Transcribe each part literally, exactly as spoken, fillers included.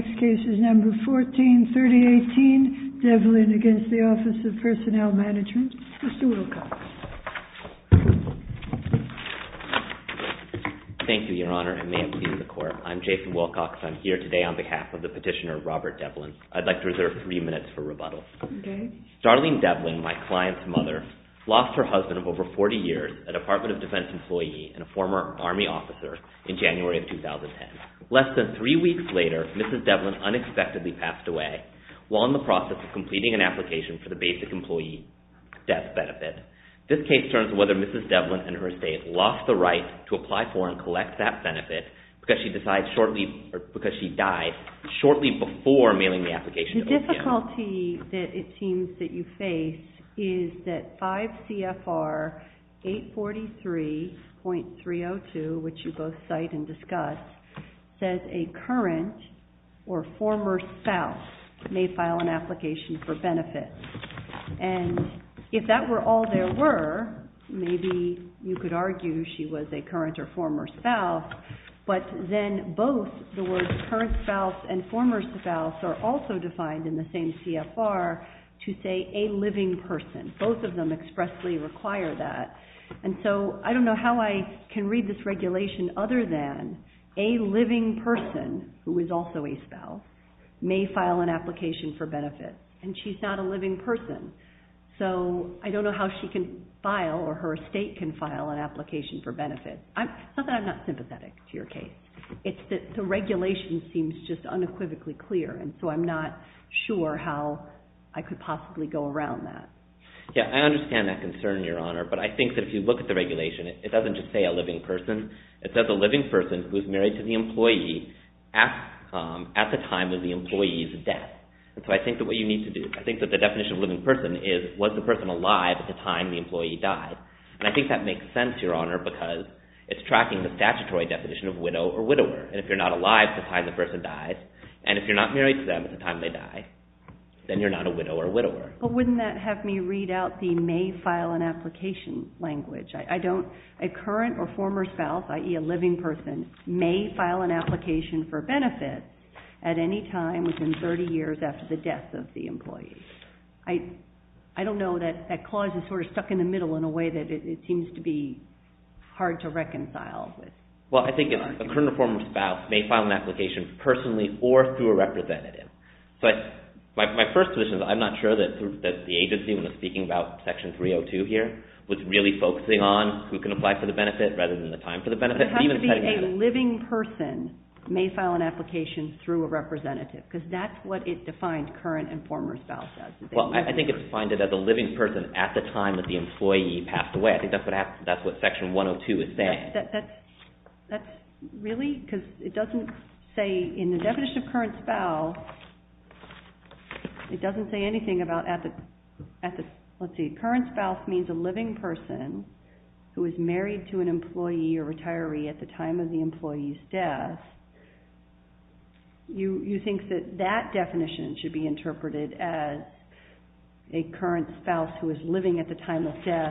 next case is number fourteen thirty eighteen, Devlin against the Office of Personnel Management. Mister Wilcox. Thank you, Your Honor, and may it please the Court. I'm Jason Wilcox. I'm here today on behalf of the petitioner, Robert Devlin. I'd like to reserve three minutes for rebuttal. Okay. Darlene Devlin, my client's mother, lost her husband of over forty years, a Department of Defense employee and a former Army officer, in January of two thousand ten. Less than three weeks later, Missus Devlin unexpectedly passed away while in the process of completing an application for the basic employee death benefit. This case turns on whether Missus Devlin and her estate lost the right to apply for and collect that benefit because she decided shortly, or because she died shortly before mailing the application the to O P M. The difficulty that it seems that you face is that five C F R eight forty-three point three oh two, which you both cite and discuss, says a current or former spouse may file an application for benefits. And if that were all there were, maybe you could argue she was a current or former spouse, but then both the words current spouse and former spouse are also defined in the same C F R to say a living person. Both of them expressly require that. And so I don't know how I can read this regulation other than a living person, who is also a spouse, may file an application for benefits. And she's not a living person. So I don't know how she can file, or her estate can file, an application for benefits. I'm, it's not that I'm not sympathetic to your case. It's that the regulation seems just unequivocally clear, and so I'm not sure how I could possibly go around that. Yeah, I understand that concern, Your Honor, but I think that if you look at the regulation, it, it doesn't just say a living person. It says a living person who is married to the employee at, um, at the time of the employee's death. And so I think that what you need to do, I think that the definition of living person is, was the person alive at the time the employee died? And I think that makes sense, Your Honor, because it's tracking the statutory definition of widow or widower. And if you're not alive at the time the person dies, and if you're not married to them at the time they die, then you're not a widow or widower. But wouldn't that have me read out the may file an application language? I, I don't, a current or former spouse, that is a living person, may file an application for benefits at any time within thirty years after the death of the employee. I I don't know, that, that clause is sort of stuck in the middle in a way that it, it seems to be hard to reconcile with. Well, I think it's a current or former spouse may file an application personally or through a representative. So I, my, my first position is I'm not sure that, that the agency, when it's speaking about Section three oh two here, was really focusing on who can apply for the benefit rather than the time for the benefit. But it has even to be a that, living person may file an application through a representative, because that's what it defined current and former spouse as. Well, I, I think it's defined it as a living person at the time that the employee passed away. I think that's what happened, that's what Section one oh two is saying. That, that, that's, that's really, because it doesn't say, in the definition of current spouse, it doesn't say anything about at the, at the, let's see, current spouse means a living person who is married to an employee or retiree at the time of the employee's death. You you think that that definition should be interpreted as a current spouse who is living at the time of death.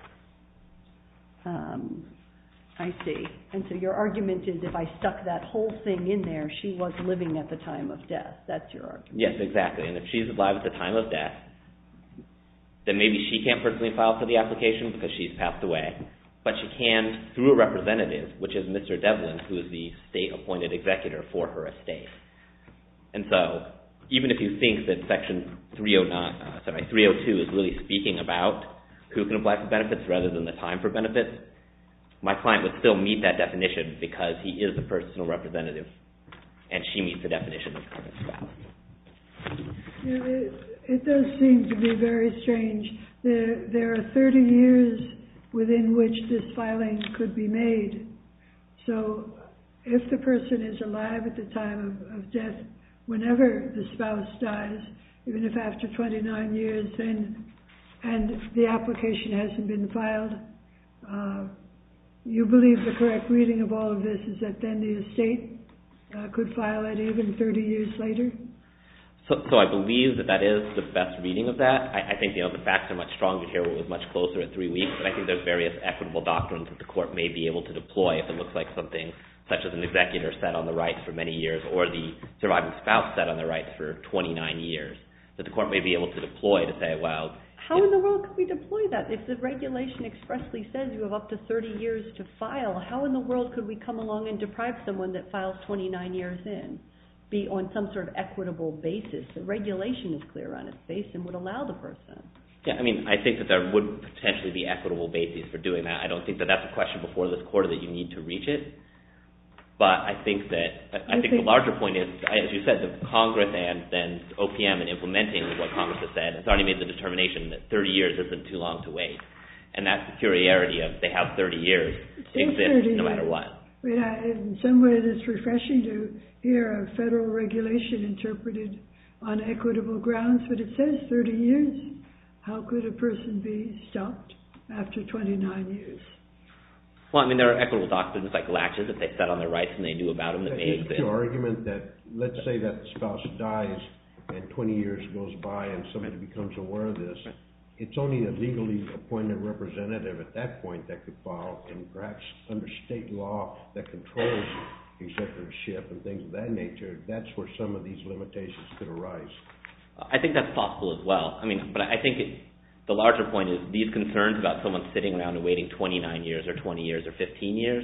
Um, I see. And so your argument is, if I stuck that whole thing in there, she was living at the time of death. That's your argument. Yes, exactly. And if she's alive at the time of death, then maybe she can't personally file for the application because she's passed away. But she can through a representative, which is Mister Devlin, who is the state-appointed executor for her estate. And so, even if you think that Section three oh nine, uh, sorry, three oh two is really speaking about who can apply for benefits rather than the time for benefits, my client would still meet that definition because he is the personal representative, and she meets the definition of current spouse. Yeah, it, it does seem to be very strange. There, there are thirty years within which this filing could be made. So if the person is alive at the time of, of death, whenever the spouse dies, even if after twenty-nine years, then, and the application hasn't been filed, uh, you believe the correct reading of all of this is that then the estate uh, could file it even thirty years later? So, so I believe that that is the best reading of that. I, I think, you know, the facts are much stronger here. It was much closer at three weeks, but I think there's various equitable doctrines that the court may be able to deploy if it looks like something such as an executor sat on the rights for many years or the surviving spouse sat on the rights for twenty-nine years, that the court may be able to deploy to say, well... How in the world can we deploy that? If the regulation expressly says you have up to thirty years to file, how in the world could we come along and deprive someone that files twenty-nine years in? Be on some sort of equitable basis. The regulation is clear on its face and would allow the person. Yeah, I mean, I think that there would potentially be equitable bases for doing that. I don't think that that's a question before this court that you need to reach it. But I think that, I think the larger point is, as you said, the Congress and then O P M in implementing what Congress has said has already made the determination that thirty years isn't too long to wait. And that peculiarity of they have thirty years exists no matter what. But in some ways it's refreshing to hear a federal regulation interpreted on equitable grounds, but it says thirty years. How could a person be stopped after twenty-nine years? Well, I mean, there are equitable doctrines like latches if they sat on their rights and they knew about them that may exist. It's the argument that, let's say that the spouse dies and twenty years goes by and somebody becomes aware of this, right. It's only a legally appointed representative at that point that could file, and perhaps under state law that controls executorship and things of that nature, that's where some of these limitations could arise. I think that's possible as well. I mean, but I think it, the larger point is these concerns about someone sitting around and waiting twenty-nine years or twenty years or fifteen years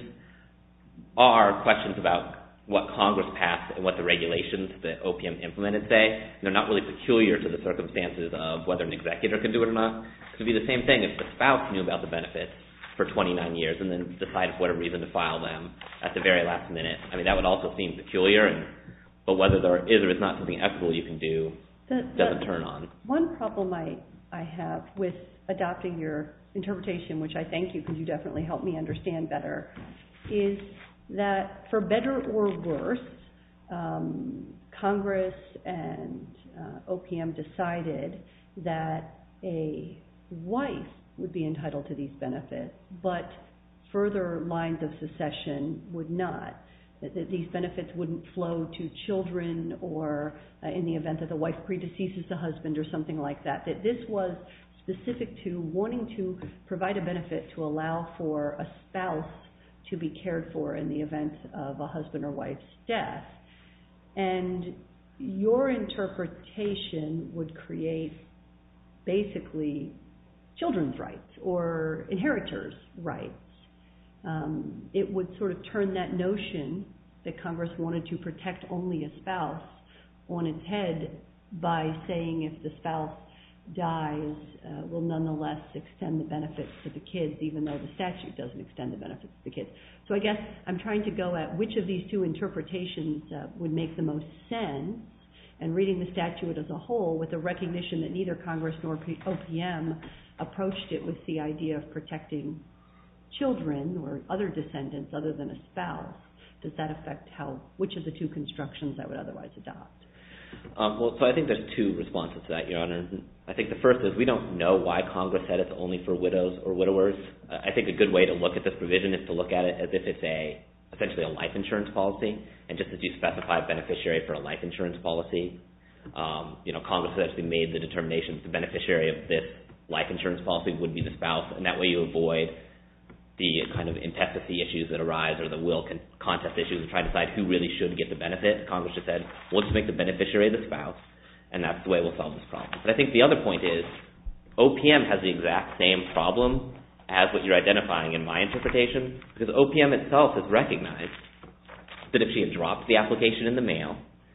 are questions about what Congress passed and what the regulations that O P M implemented say. And they're not really peculiar to the circumstances of whether an executor can do it or not. It would be the same thing if the spouse knew about the benefits for twenty-nine years and then decided for what a reason to file them at the very last minute. I mean, that would also seem peculiar, and, but whether there is or is not something equitable you can do the, the, doesn't turn on. One problem I, I have with adopting your interpretation, which I thank you because you definitely helped me understand better, is that for better or worse, um, Congress and uh, O P M decided that a wife would be entitled to these benefits, but further lines of succession would not. That, that these benefits wouldn't flow to children or uh, in the event that the wife predeceases the husband or something like that. That this was specific to wanting to provide a benefit to allow for a spouse to be cared for in the event of a husband or wife's death. And your interpretation would create basically children's rights or inheritors' rights. Um, it would sort of turn that notion that Congress wanted to protect only a spouse on its head by saying if the spouse dies, uh, will nonetheless extend the benefits to the kids, even though the statute doesn't extend the benefits to the kids. So I guess I'm trying to go at which of these two interpretations uh, would make the most sense, and reading the statute as a whole with the recognition that neither Congress nor O P M approached it with the idea of protecting children or other descendants other than a spouse. Does that affect how, which of the two constructions I would otherwise adopt? Um, well, so I think there's two responses to that, Your Honor. I think the first is we don't know why Congress said it's only for widows or widowers. Uh, I think a good way to look at this provision is to look at it as if it's a essentially a life insurance policy, and just as you specify a beneficiary for a life insurance policy, um, you know, Congress has actually made the determination that the beneficiary of this life insurance policy would be the spouse, and that way you avoid the kind of intestacy issues that arise or the will con- contest issues and try to decide who really should get the benefit. Congress just said, we'll just make the beneficiary the spouse, and that's the way we'll solve this problem. But I think the other point is O P M has the exact same problem as what you're identifying in my interpretation, because O P M itself has recognized that if she had dropped the application in the mail,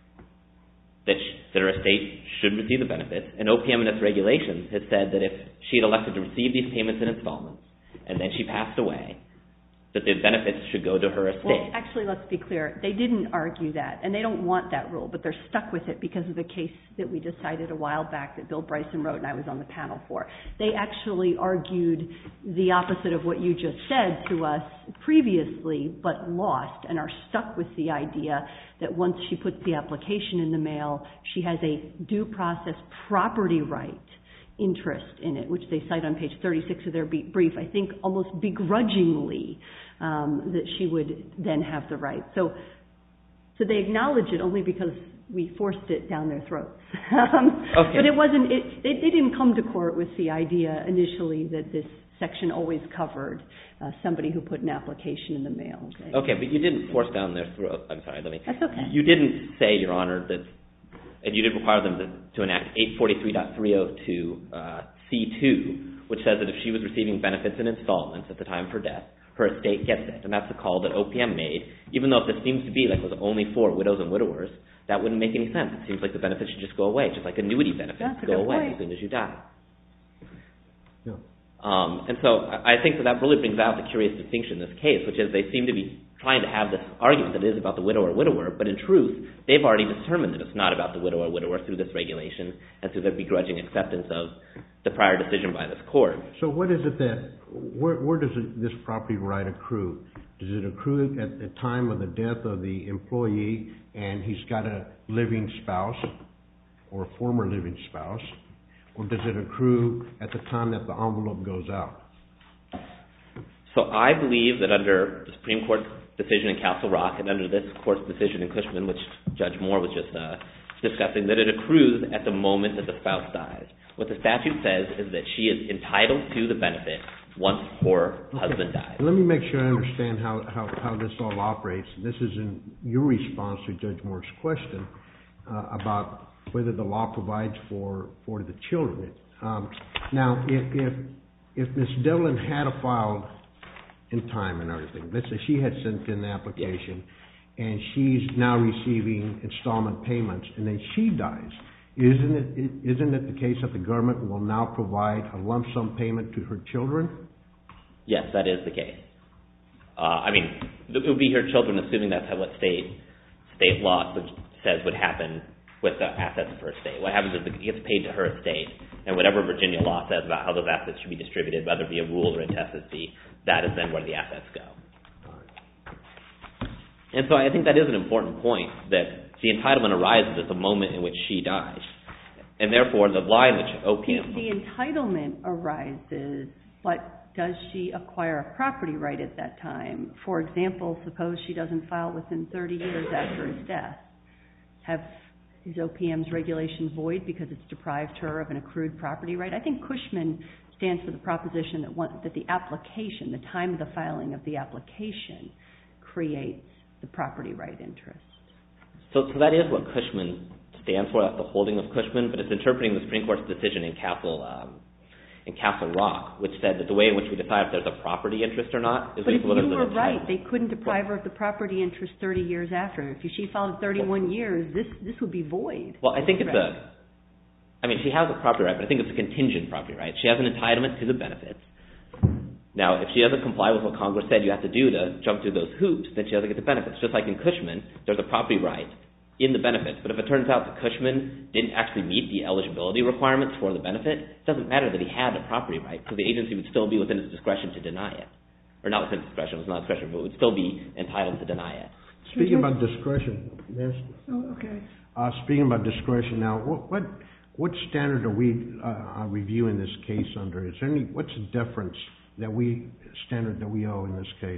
that, she, that her estate should receive the benefits, and O P M in its regulations has said that if she had elected to receive these payments in installments, and then she passed away, that the benefits should go to her estate. Well, actually, let's be clear. They didn't argue that, and they don't want that rule, but they're stuck with it because of the case that we decided a while back that Bill Bryson wrote and I was on the panel for. They actually argued the opposite of what you just said to us previously, but lost, and are stuck with the idea that once she puts the application in the mail, she has a due process property right interest in it, which they cite on page thirty-six of their brief, I think almost begrudgingly, um, that she would then have the right. So so they acknowledge it only because we forced it down their throats. um, okay. But it wasn't, it, they, they didn't come to court with the idea initially that this section always covered uh, somebody who put an application in the mail. Okay, but you didn't force down their throat. I'm sorry, let me. That's okay. You didn't say, Your Honor, that, and you didn't require them to, to enact eight forty-three point three oh two uh, C two, which says that if she was receiving benefits in installments at the time of her death, her estate gets it. And that's the call that O P M made. Even though if this seems to be like it was only for widows and widowers, that wouldn't make any sense. It seems like the benefits should just go away, just like annuity benefits go away as soon as you die. Yeah. Um, and so I think that that really brings out the curious distinction in this case, which is they seem to be trying to have this argument that it is about the widow or widower, but in truth, they've already determined that it's not about the widow or widower through this regulation and through their begrudging acceptance of the prior decision by this court. So what is it that, where, where does it, this property right accrue? Does it accrue at the time of the death of the employee and he's got a living spouse or a former living spouse? Or does it accrue at the time that the envelope goes out? So I believe that under the Supreme Court decision in Castle Rock and under this court's decision in Cushman, which Judge Moore was just uh, discussing, that it accrues at the moment that the spouse dies. What the statute says is that she is entitled to the benefit once her okay. husband dies. Let me make sure I understand how, how, how this all operates. This is in your response to Judge Moore's question uh, about whether the law provides for, for the children. Um, now, if, if, if Miz Devlin had filed in time and everything, let's say she had sent in the application yes. and she's now receiving installment payments and then she dies, isn't it, isn't it the case that the government will now provide a lump sum payment to her children? Yes, that is the case. Uh, I mean, it would be her children, assuming that's what state state law says would happen with the assets of her estate. What happens is it gets paid to her estate, and whatever Virginia law says about how those assets should be distributed, whether via rule or intestacy, that is then where the assets go. And so I think that is an important point, that the entitlement arises at the moment in which she dies. And therefore, the law in which O P M... The, the entitlement arises, but does she acquire a property right at that time? For example, suppose she doesn't file within thirty years after his death. Have... Is O P M's regulation void because it's deprived her of an accrued property right? I think Cushman stands for the proposition that, one, that the application, the time of the filing of the application, creates the property right interest. So, so that is what Cushman stands for. That's the holding of Cushman, but it's interpreting the Supreme Court's decision in Castle um, in Castle Rock, which said that the way in which we decide if there's a property interest or not is... But if you were right, they couldn't deprive her of the property interest thirty years after. If she filed thirty-one years, this this would be void. Well, I think it's a... I mean, she has a property right, but I think it's a contingent property right. She has an entitlement to the benefits. Now, if she doesn't comply with what Congress said you have to do to jump through those hoops, then she doesn't get the benefits. Just like in Cushman, there's a property right in the benefits. But if it turns out that Cushman didn't actually meet the eligibility requirements for the benefit, it doesn't matter that he had a property right, because the agency would still be within its discretion to deny it. Or not within its discretion, it was not discretion, but it would still be entitled to deny it. Speaking about discretion, yes? Oh, okay. Uh, speaking about discretion now, what what, what standard are we uh, reviewing this case under? Is there any, what's the deference that we, standard that we owe in this case?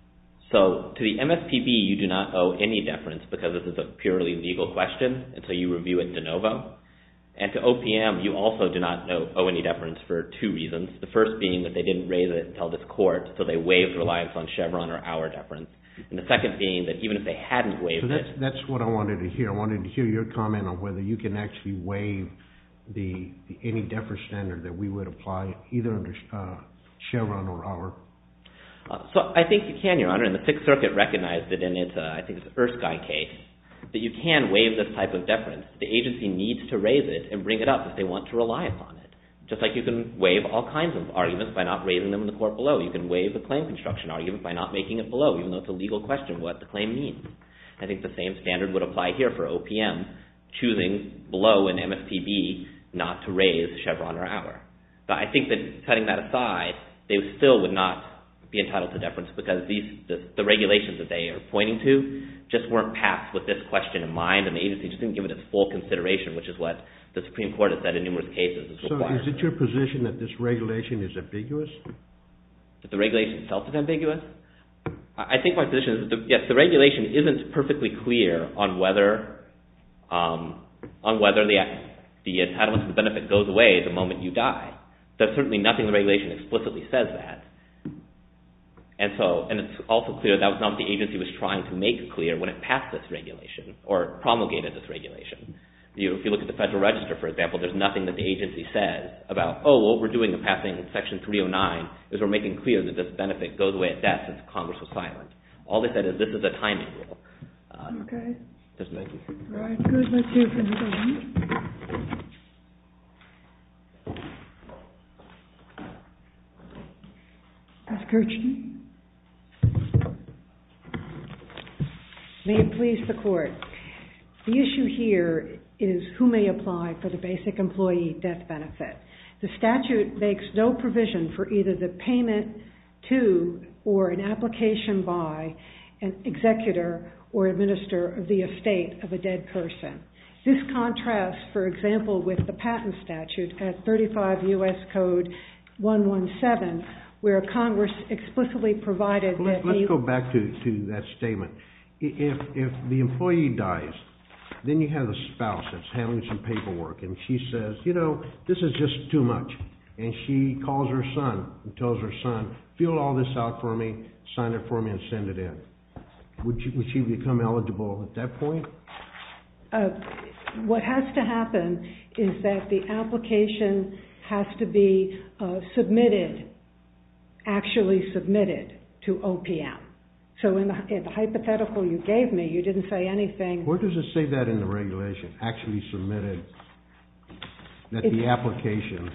So, to the M S P B, you do not owe any deference because this is a purely legal question, and so you review it de novo. And to O P M, you also do not know, owe any deference for two reasons. The first being that they didn't raise it until this court, so they waived reliance on Chevron or our deference. And the second being that even if they hadn't waived so that's, it... that's what I wanted to hear. I wanted to hear your comment on whether you can actually waive the, the any deference standard that we would apply either under uh, Chevron or our... Uh, so I think you can, Your Honor, and the Sixth Circuit recognized it in its, uh, I think it's Erskine case, that you can waive this type of deference. The agency needs to raise it and bring it up if they want to rely upon it. Just like you can waive all kinds of arguments by not raising them in the court below. You can waive the claim construction argument by not making it below, even though it's a legal question what the claim means. I think the same standard would apply here for O P M, choosing below in M S P B not to raise Chevron or our. But I think that setting that aside, they still would not be entitled to deference because these the, the regulations that they are pointing to just weren't passed with this question in mind, and the agency just didn't give it its full consideration, which is what the Supreme Court has said in numerous cases is required. So is it your position that this regulation is ambiguous? That the regulation itself is ambiguous? I think my position is that, the, yes, the regulation isn't perfectly clear on whether um, on whether the, the entitlement to the benefit goes away the moment you die. there's certainly nothing in the regulation explicitly says that. And so, and it's also clear that was not what the agency was trying to make clear when it passed this regulation or promulgated this regulation. You, if you look at the Federal Register, for example, there's nothing that the agency says about, oh, what we're doing in passing Section three oh nine is we're making clear that this benefit goes away at death since Congress was silent. All they said is this is a timing rule. Uh, Okay. Just thank you. All right, good. Let's hear from the government. Miz Kirchner. May it please the Court. The issue here is who may apply for the basic employee death benefit. The statute makes no provision for either the payment to or an application by an executor or administrator of the estate of a dead person. This contrasts, for example, with the patent statute at thirty-five U S Code one seventeen, where Congress explicitly provided well, that... Let's a, go back to, to that statement. If, if the employee dies, then you have the spouse that's handling some paperwork, and she says, you know, this is just too much. And she calls her son and tells her son, fill all this out for me, sign it for me, and send it in. Would, you, would she become eligible at that point? Uh, what has to happen is that the application has to be uh, submitted, actually submitted to O P M. So in the, in the hypothetical you gave me, you didn't say anything. Where does it say that in the regulation, actually submitted, that It's, the application...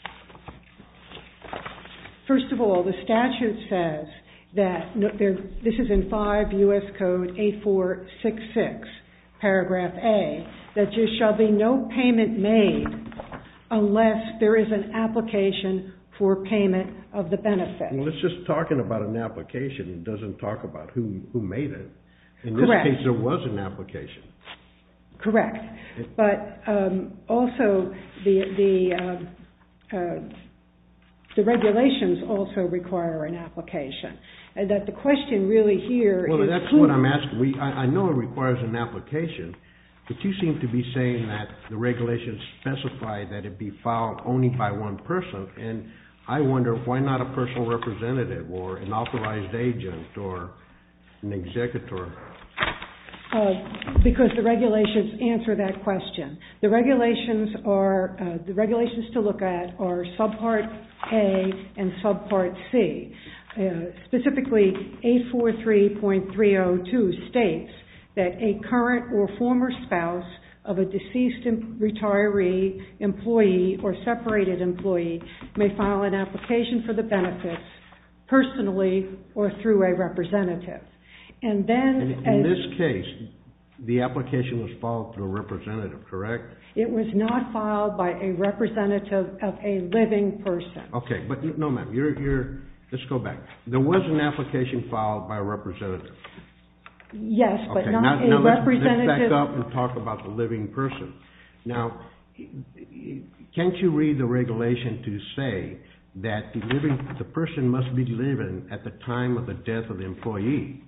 First of all, the statute says that, no, there, this is in five U S Code eight four six six, paragraph A, that there shall be no payment made unless there is an application for payment of the benefit. Well, it's just talking about an application. It doesn't talk about who, who made it. In this Correct. case, there was an application. Correct. But um, also the the uh, uh, the regulations also require an application, and that the question really here well, is... Well, that's who, what I'm asking. We, I, I know it requires an application, but you seem to be saying that the regulations specify that it be filed only by one person, and I wonder why not a personal representative or an authorized agent or an executor? Uh, because the regulations answer that question. The regulations are uh, the regulations to look at are subpart A and subpart C. Uh, specifically, eight forty-three point three oh two states that a current or former spouse of a deceased retiree, employee, or separated employee may file an application for the benefits personally or through a representative. And then, in, in this case, the application was filed through a representative, correct? It was not filed by a representative of a living person. Okay, but no, ma'am, you're, you're, let's go back. There was an application filed by a representative. Yes, but okay, not now, a now let's, representative. let's back up and talk about the living person. Now, can't you read the regulation to say that the living, the person must be living at the time of the death of the employee?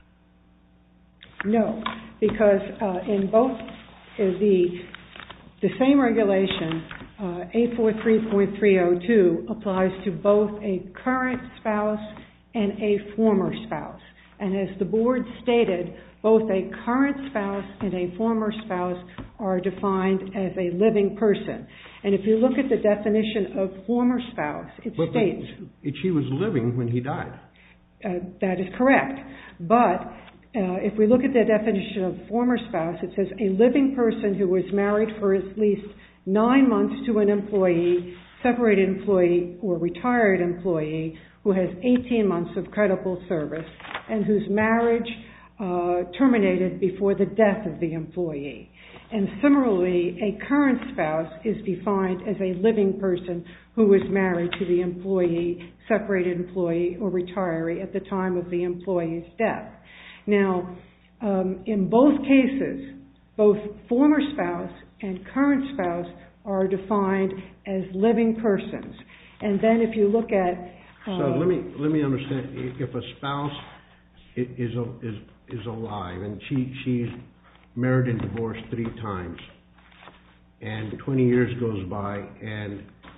No, because uh, in both uh, the the same regulation, uh, eight forty-three point three oh two applies to both a current spouse and a former spouse. And as the board stated, both a current spouse and a former spouse are defined as a living person. And if you look at the definition of former spouse, it but, states... But she was living when he died. Uh, that is correct. But uh, if we look at the definition of former spouse, it says a living person who was married for at least nine months to an employee, separated employee, or retired employee who has eighteen months of credible service and whose marriage uh, terminated before the death of the employee. And similarly, a current spouse is defined as a living person who was married to the employee, separated employee, or retiree at the time of the employee's death. Now, um, in both cases, both former spouse and current spouse are defined as living persons. And then if you look at... Uh, so let me let me understand. If a spouse is is is alive and she she's married and divorced three times, and twenty years goes by, and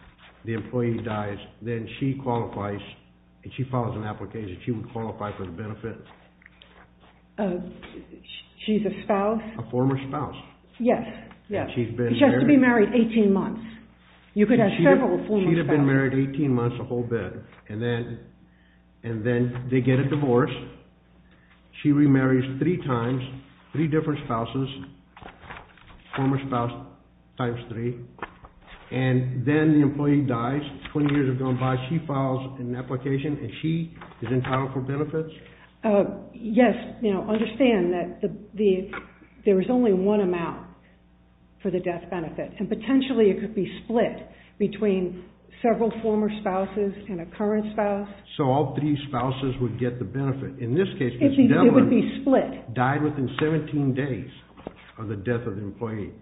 the employee dies, then she qualifies, and she files an application, she would qualify for the benefit? Uh, she's a spouse? A former spouse. Yes, yes. And she's been She has to be married? married eighteen months. You could have She'd several have, former She'd have been spouses. married eighteen months, a whole bit, and then, and then they get a divorce. She remarries three times, three different spouses, former spouse times three, and then the employee dies. Twenty years have gone by. She files an application, and she is entitled for benefits. Uh, yes, you know, understand that the, the there is only one amount for the death benefit, and potentially it could be split between several former spouses and a current spouse. So all three spouses would get the benefit. In this case, Miz It'd be, it would Devlin be split. died within seventeen days of the death of the employee.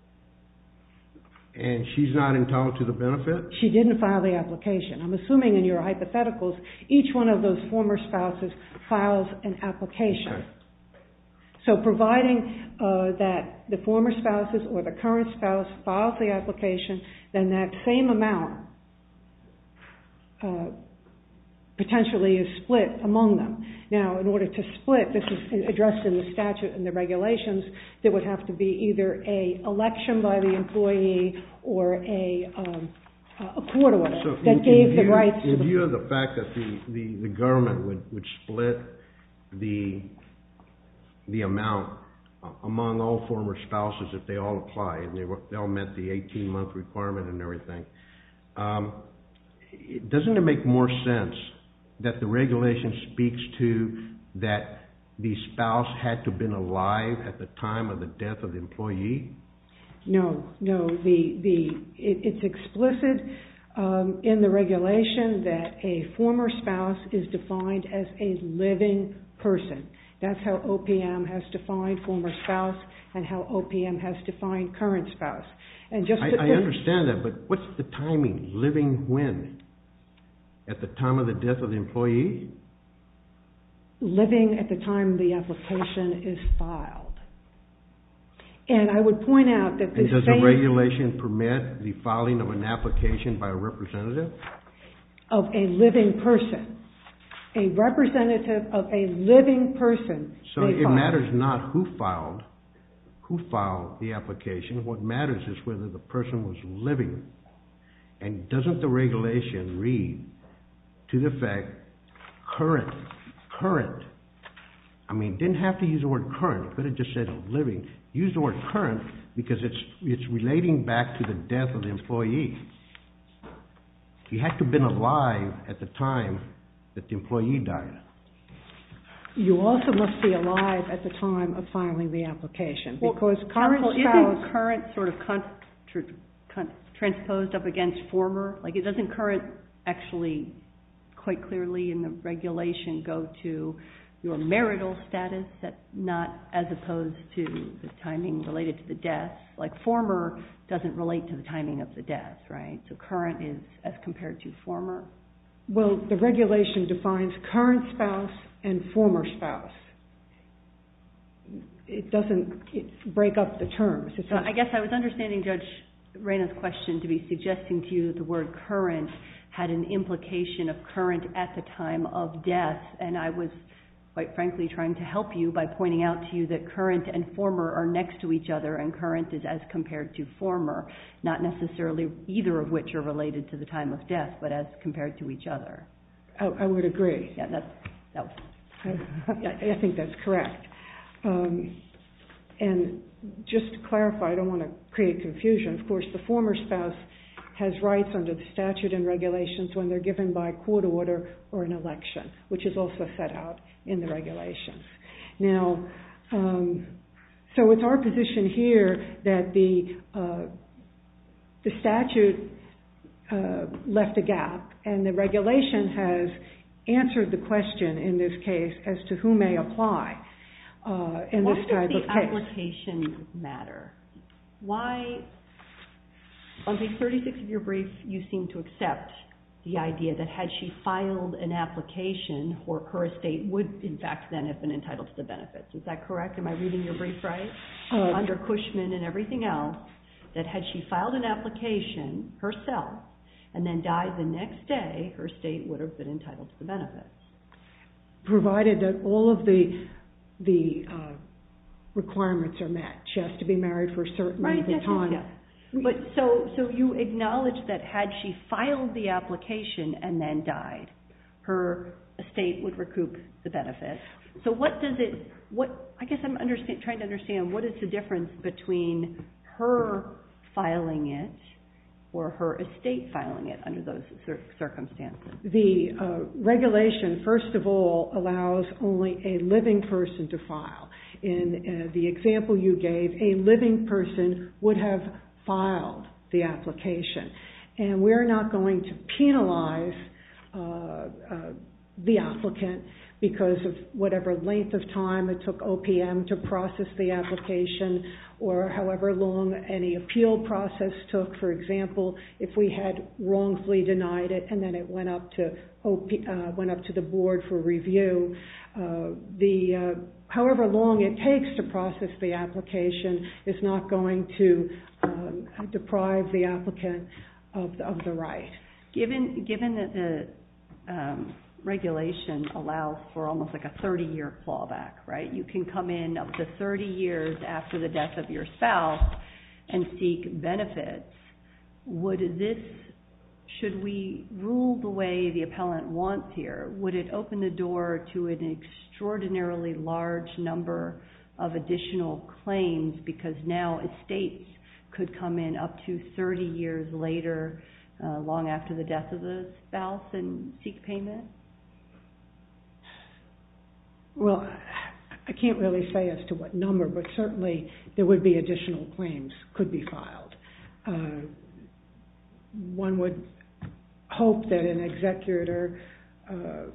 And she's not entitled to the benefit? She didn't file the application. I'm assuming in your hypotheticals, each one of those former spouses files an application. Okay. So providing uh, that the former spouses or the current spouse files the application, then that same amount uh, potentially is split among them. Now, in order to split, this is addressed in the statute and the regulations, there would have to be either a election by the employee or a, um, a court order So that in, gave in the view, rights to in the... view of the fact that the, the, the government would, would split the, the amount among all former spouses if they all apply, and they, were, they all met the eighteen-month requirement and everything, um, it, doesn't it make more sense that the regulation speaks to that the spouse had to have been alive at the time of the death of the employee? No, no. The, the, it, it's explicit um, in the regulation that a former spouse is defined as a living person. That's how O P M has defined former spouse and how O P M has defined current spouse. And just I, to, I understand that, but what's the timing? Living when? At the time of the death of the employee? living at the time the application is filed. And I would point out that this And does same... the regulation permit the filing of an application by a representative? Of a living person. A representative of a living person. So it matters not who filed, who filed the application. What matters is whether the person was living. And doesn't the regulation read to the fact current, current, I mean, didn't have to use the word current, it could have just said living. Use the word current because it's it's relating back to the death of the employee. You had to have been alive at the time that the employee died. You also must be alive at the time of filing the application, well, because current counsel, spouse... Isn't current sort of con- tr- con- transposed up against former? Like, it doesn't current actually quite clearly in the regulation go to your marital status, that not as opposed to the timing related to the death? Like, former doesn't relate to the timing of the death, right? So current is as compared to former? Well, the regulation defines current spouse and former spouse. It doesn't it break up the terms. It's So I guess I was understanding Judge Reyna's question to be suggesting to you that the word current had an implication of current at the time of death, and I was quite frankly trying to help you by pointing out to you that current and former are next to each other, and current is as compared to former, not necessarily either of which are related to the time of death, but as compared to each other. I, I would agree. Yeah, that's, that was... I, I think that's correct. Um, and just to clarify, I don't want to create confusion. Of course, the former spouse has rights under the statute and regulations when they're given by court order or an election, which is also set out in the regulations. Now, um, so it's our position here that the uh, the statute uh, left a gap, and the regulation has answered the question in this case as to who may apply uh, in this type of case. Why does the application matter? Why, on page thirty-six of your brief, you seem to accept the idea that had she filed an application, her, her estate would, in fact, then have been entitled to the benefits. Is that correct? Am I reading your brief right? Uh, Under Cushman and everything else, that had she filed an application herself, and then died the next day, her estate would have been entitled to the benefits. Provided that all of the the uh, requirements are met. She has to be married for a certain right, length yes, of time. Yes, yes. But so, so you acknowledge that had she filed the application and then died, her estate would recoup the benefits. So what does it, what, I guess I'm understand, trying to understand what is the difference between her filing it or her estate filing it under those cir- circumstances? The uh, regulation, first of all, allows only a living person to file. In uh, the example you gave, a living person would have filed the application. And we're not going to penalize uh, uh, the applicant because of whatever length of time it took O P M to process the application or however long any appeal process took. For example, if we had wrongfully denied it and then it went up to O P, uh, went up to the board for review, uh, the uh, however long it takes to process the application is not going to um, deprive the applicant of the, of the right. Given given that the um, regulation allows for almost like a thirty-year clawback, right? You can come in up to thirty years after the death of your spouse and seek benefits. Would this, should we rule the way the appellant wants here, would it open the door to an extraordinarily large number of additional claims because now estates could come in up to thirty years later, uh, long after the death of the spouse, and seek payment? Well, I can't really say as to what number, but certainly there would be additional claims could be filed. Uh, one would hope that an executor, uh,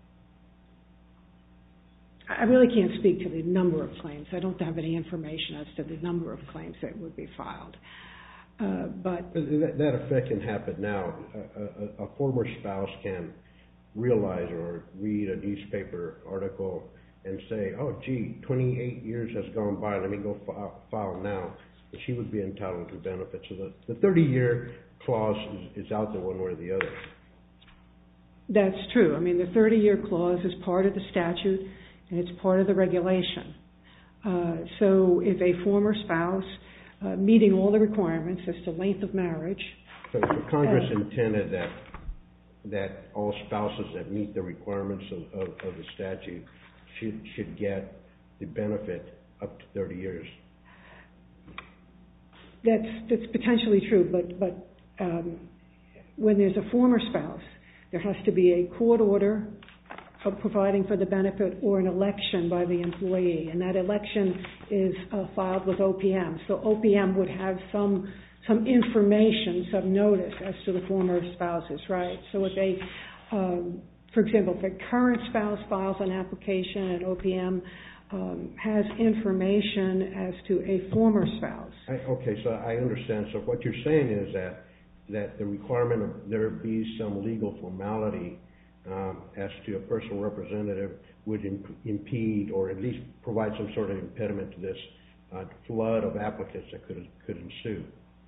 I really can't speak to the number of claims. I don't have any information as to the number of claims that would be filed. Uh, but that, that effect can happen now. A, a, a former spouse can realize or read a newspaper article and say, oh, gee, twenty-eight years has gone by, let me go file, file now. And she would be entitled to benefits. So the, the thirty-year clause is, is out there one way or the other. That's true. I mean, the thirty-year clause is part of the statute and it's part of the regulation. Uh, so if a former spouse, uh, meeting all the requirements as to length of marriage. So, so Congress uh, intended that that all spouses that meet the requirements of, of, of the statute should should get the benefit up to thirty years. That's that's potentially true, but but um, when there's a former spouse, there has to be a court order of providing for the benefit or an election by the employee, and that election is uh, filed with O P M. So O P M would have some some information, some notice as to the former spouse's right. So if a, um, for example, if a current spouse files an application at O P M, um, has information as to a former spouse. I, okay, so I understand. So what you're saying is that that the requirement of there be some legal formality um, as to a personal representative would imp- impede or at least provide some sort of impediment to this uh, flood of applicants that could could ensue.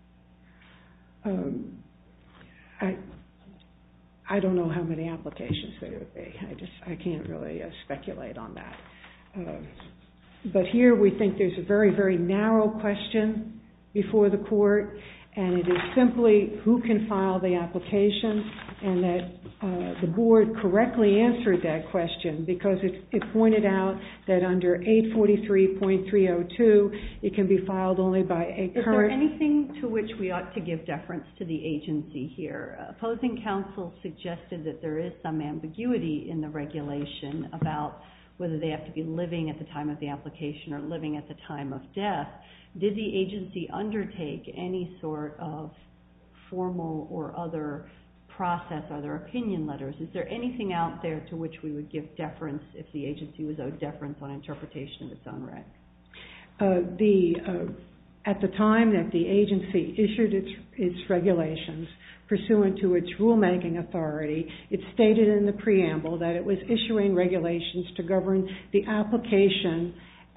Um, I I don't know how many applications there would be. I just I can't really uh, speculate on that. Uh, but here we think there's a very very narrow question before the court, and it is simply who can file the application, and that uh, the board correctly answered that question because it, it pointed out that under eight forty-three point three oh two it can be filed only by a Is current... there anything to which we ought to give deference to the agency here? Opposing counsel suggested that there is some ambiguity in the regulation about whether they have to be living at the time of the application or living at the time of death. Did the agency undertake any sort of formal or other process? Are there opinion letters? Is there anything out there to which we would give deference if the agency was owed deference on interpretation of its own reg? Uh, the, uh, at the time that the agency issued its, its regulations, pursuant to its rulemaking authority, it stated in the preamble that it was issuing regulations to govern the application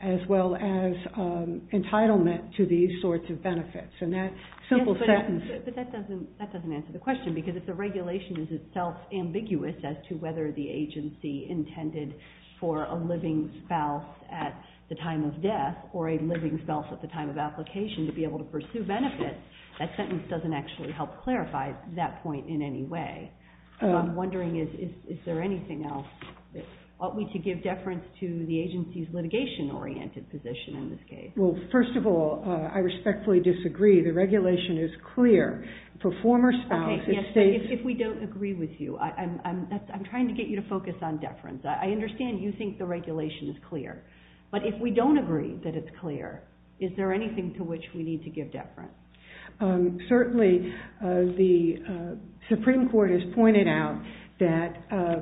as well as um, entitlement to these sorts of benefits. And that simple yes, but sentence... It, but that doesn't, that doesn't answer the question, because if the regulation is itself ambiguous as to whether the agency intended for a living spouse at the time of death or a living spouse at the time of application to be able to pursue benefits, that sentence doesn't actually help clarify that point in any way. So um, I'm wondering, is, is, is there anything else that ought we to give deference to the agency's litigation-oriented position in this case? Well, first of all, uh, I respectfully disagree. The regulation is clear. For former spouse, okay, it yes, states... If, if we don't agree with you, I, I'm, I'm, that's, I'm trying to get you to focus on deference. I, I understand you think the regulation is clear. But if we don't agree that it's clear, is there anything to which we need to give deference? Um, certainly, uh, the uh, Supreme Court has pointed out that uh,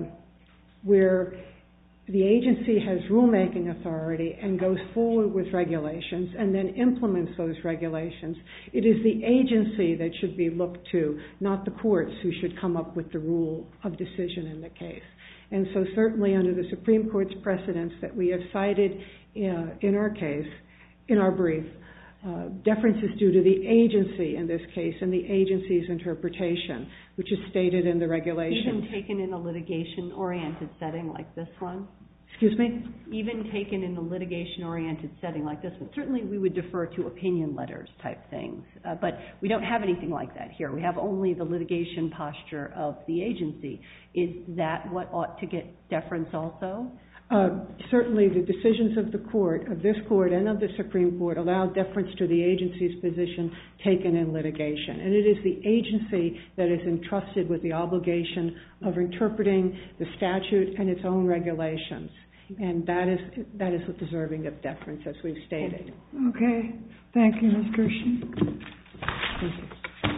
where the agency has rulemaking authority and goes forward with regulations and then implements those regulations, it is the agency that should be looked to, not the courts who should come up with the rule of decision in the case. And so certainly under the Supreme Court's precedents that we have cited uh, in our case, in our brief, uh, deference is due to the agency in this case and the agency's interpretation, which is stated in the regulation. Even taken in a litigation-oriented setting like this one? Excuse me? Even taken in a litigation-oriented setting like this one. Certainly we would defer to opinion letters type things, uh, but we don't have anything like that here. We have only the litigation posture of the agency. Is that what ought to get deference also? Uh, certainly the decisions of the court, of this court and of the Supreme Court, allow deference to the agency's position taken in litigation. And it is the agency that is entrusted with the obligation of interpreting the statute and its own regulations. And that is that is deserving of deference, as we've stated. Okay. Thank you, Miz Gershon. Thank you.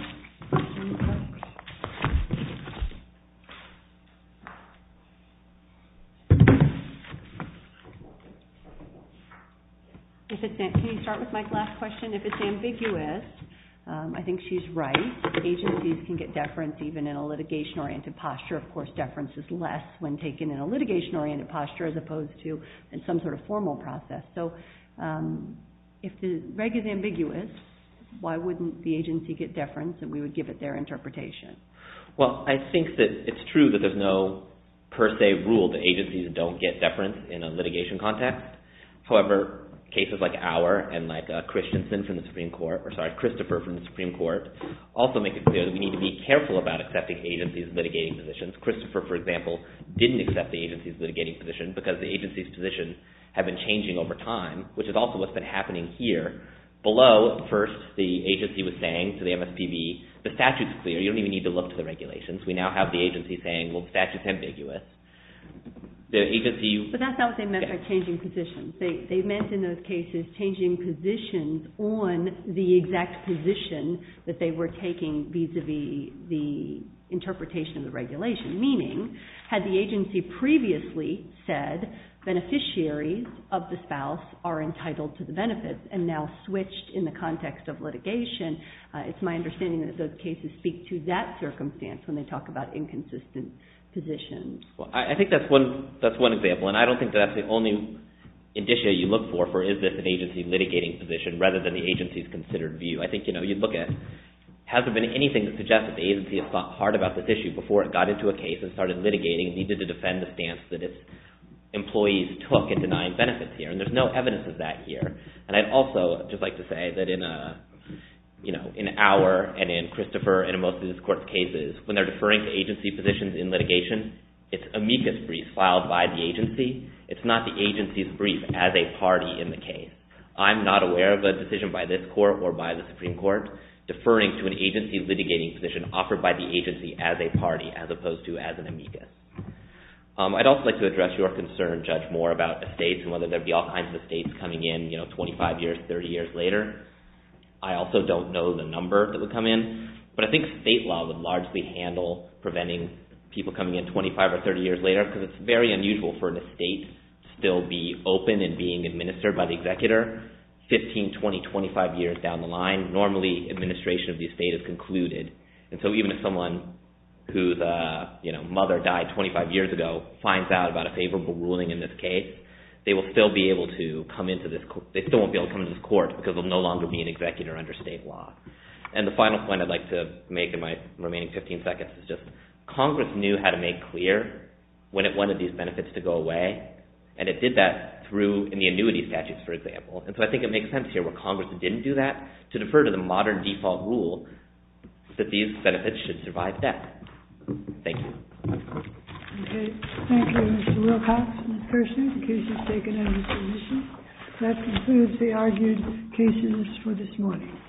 If it's, can you start with my last question? If it's ambiguous, um, I think she's right. Agencies can get deference even in a litigation-oriented posture. Of course, deference is less when taken in a litigation-oriented posture as opposed to in some sort of formal process. So um, if the reg is ambiguous, why wouldn't the agency get deference and we would give it their interpretation? Well, I think that it's true that there's no per se rule that agencies don't get deference in a litigation context. However, cases like our and like uh, Christensen from the Supreme Court, or sorry, Christopher from the Supreme Court, also make it clear that we need to be careful about accepting agencies' litigating positions. Christopher, for example, didn't accept the agency's litigating position because the agency's position had been changing over time, which is also what's been happening here. Below, first, the agency was saying to the M S P B, the statute's clear, you don't even need to look to the regulations. We now have the agency saying, well, the statute's ambiguous. The agency... But that's not what they meant yeah. by changing positions. They, they meant in those cases changing positions on the exact position that they were taking vis-a-vis the interpretation of the regulation. Meaning, had the agency previously said beneficiaries of the spouse are entitled to the benefits and now switched in the context of litigation, uh, it's my understanding that those cases speak to that circumstance when they talk about inconsistent positions. Well, I, I think that's one that's one example, and I don't think that that's the only indicia you look for for is this an agency litigating position rather than the agency's considered view. I think, you know, you'd look at, has there been anything that suggests that the agency has thought hard about this issue before it got into a case and started litigating and needed to defend the stance that its employees took in denying benefits here? And there's no evidence of that here. And I'd also just like to say that in a you know, in our and in Christopher and in most of this court's cases, when they're deferring to agency positions in litigation, it's amicus briefs filed by the agency. It's not the agency's brief as a party in the case. I'm not aware of a decision by this court or by the Supreme Court deferring to an agency litigating position offered by the agency as a party as opposed to as an amicus. Um, I'd also like to address your concern, Judge Moore, about estates and whether there'd be all kinds of estates coming in, you know, twenty-five years, thirty years later. I also don't know the number that would come in, but I think state law would largely handle preventing people coming in twenty-five or thirty years later, because it's very unusual for an estate to still be open and being administered by the executor fifteen, twenty, twenty-five years down the line. Normally, administration of the estate is concluded, and so even if someone whose uh, you know mother died twenty-five years ago finds out about a favorable ruling in this case, they will still be able to come into this, co- they still won't be able to come into this court because they'll no longer be an executor under state law. And the final point I'd like to make in my remaining fifteen seconds is just Congress knew how to make clear when it wanted these benefits to go away, and it did that through, in the annuity statutes, for example. And so I think it makes sense here where Congress didn't do that to defer to the modern default rule that these benefits should survive death. Thank you. Okay. Thank you, Mister Wilcox. Miz Kirshner, the case is taken under submission. That concludes the argued cases for this morning.